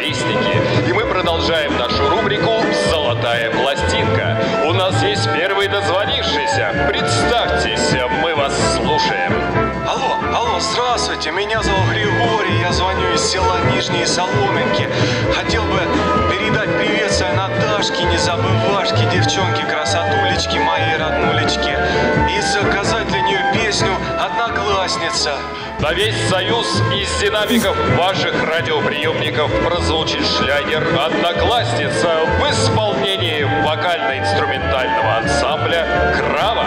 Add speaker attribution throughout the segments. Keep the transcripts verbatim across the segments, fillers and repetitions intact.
Speaker 1: характеристики. И мы продолжаем нашу рубрику «Золотая пластинка». У нас есть первый дозвонившийся. Представьтесь, мы вас слушаем.
Speaker 2: Алло, алло, здравствуйте, меня зовут Григорий, я звоню из села Нижние Соломинки. Хотел бы передать приветствие Наташке, незабывашке, девчонке, красотулечке, моей роднулечке. И заказать для нее песню «Одноклассница».
Speaker 1: На весь Союз из динамиков ваших радиоприемников прозвучит шлягер «Одноклассница» в исполнении вокально-инструментального ансамбля «Крава».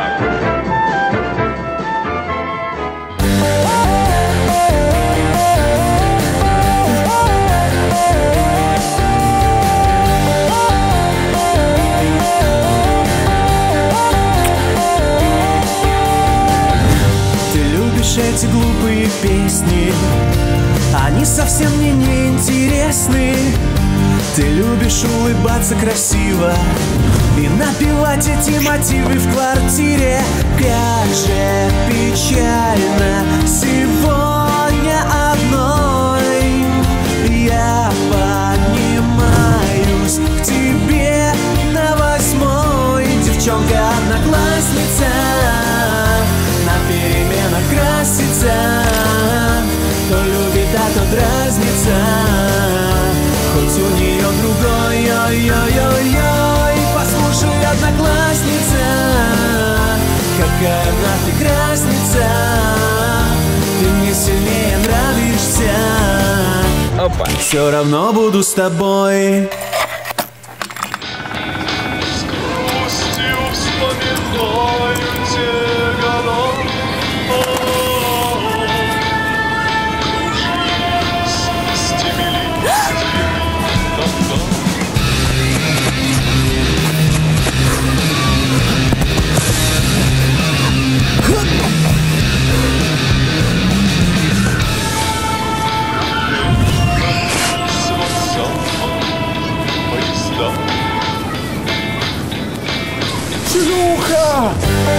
Speaker 3: Эти глупые песни, они совсем мне не интересны. Ты любишь улыбаться красиво и напевать эти мотивы в квартире. Как же печально сегодня одной. Я поднимаюсь к тебе на восьмой. Девчонка-одноклассница на переменах красится. То любит, а то дразнится. Хоть у нее другой, ой-ой-ой-ой. Послушай, одноклассница, какая нафиг разница. Ты мне сильнее нравишься. Опа. Все равно буду с тобой.
Speaker 4: Шлюха!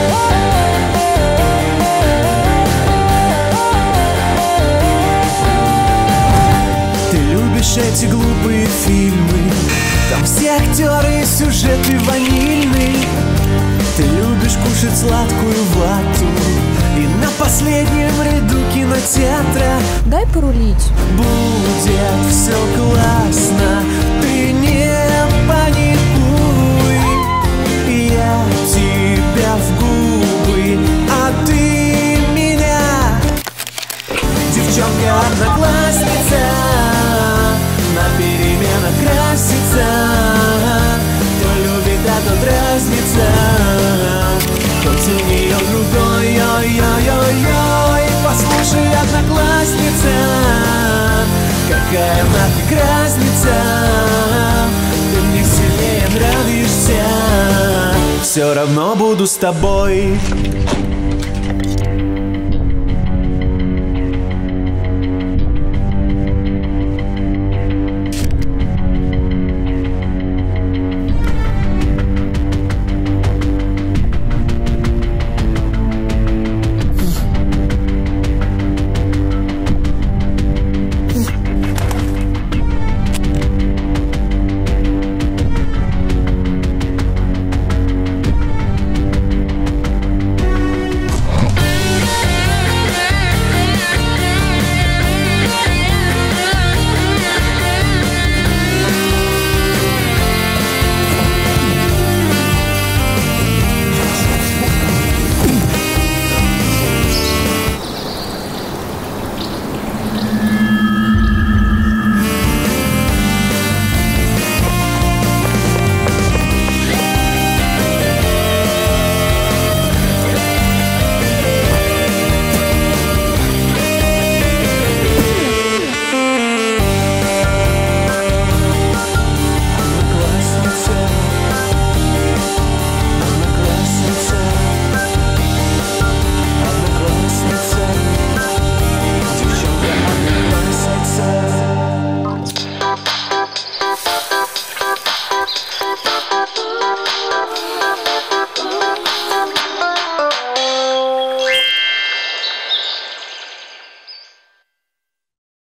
Speaker 3: Ты любишь эти глупые фильмы, там все актеры и сюжеты ванильные. Ты любишь кушать сладкую вату и на последнем ряду кинотеатра.
Speaker 5: Дай порулить.
Speaker 3: Будет все классно, ты не паникуй. Я тебя в губы, а ты меня. Девчонка-одноклассница на переменах красится. То любит, а то дразнится. Хоть у нее другой, ой-ой-ой-ой. Послушай, одноклассница, какая нафиг разница. Ты мне сильнее нравишься. Все равно буду с тобой.